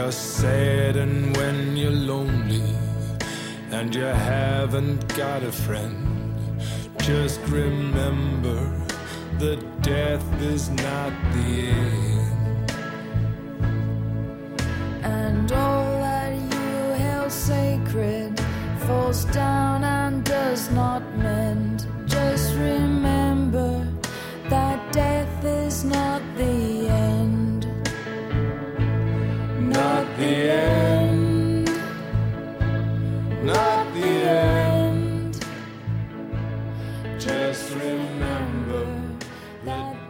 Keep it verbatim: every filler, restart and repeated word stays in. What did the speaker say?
you're sad and when you're lonely and you haven't got a friend, just remember that death is not the end. And all that you held sacred falls down and does not mend. Just remember that death is not the end. Not the end. Not the end. Just remember that